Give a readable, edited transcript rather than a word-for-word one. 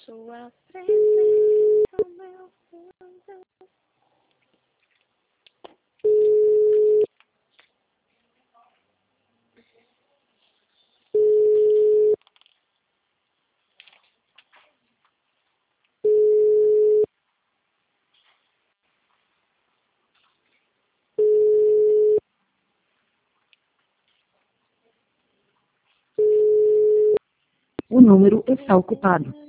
Sua presença, meu Deus. O número está ocupado.